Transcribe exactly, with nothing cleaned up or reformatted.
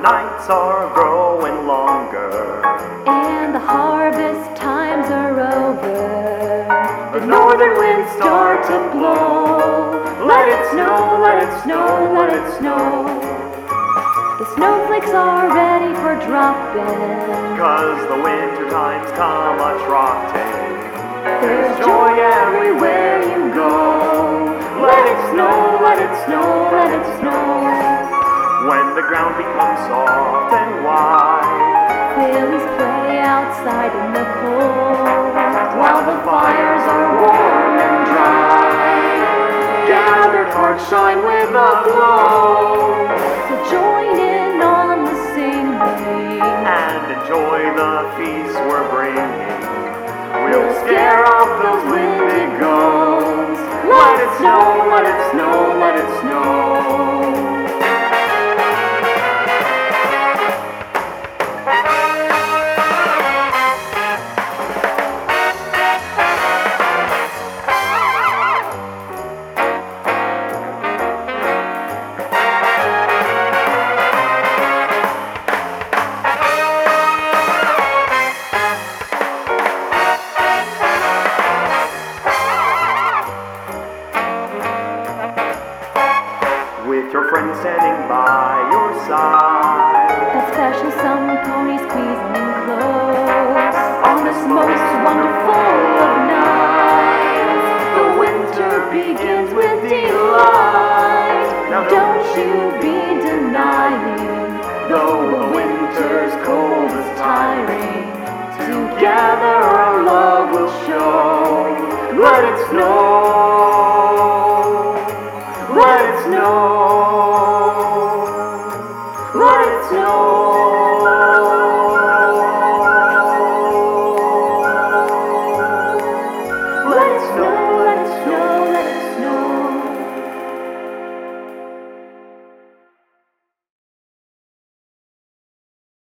nights are growing longer, and the harvest times are over. the northern winds start to blow. Let it snow, let it snow, let it snow. The snowflakes are ready for dropping, 'Cause the winter time's come a trotting. there's joy everywhere you go. Let it snow, Let it snow, let it snow. when the ground becomes soft and wide, Fillies play outside in the cold, while the fires are warm and dry. gathered hearts shine with a glow, So join in on the singing, and enjoy the feast we're bringing. We'll scare off those windigos. Let it snow, let it snow, let it snow. With your friends standing by your side, that special summer pony squeezing in close. On this most wonderful of nights, the winter begins with delight. Now don't you be denying, though the winter's cold is tiring, together our love will show. let it snow.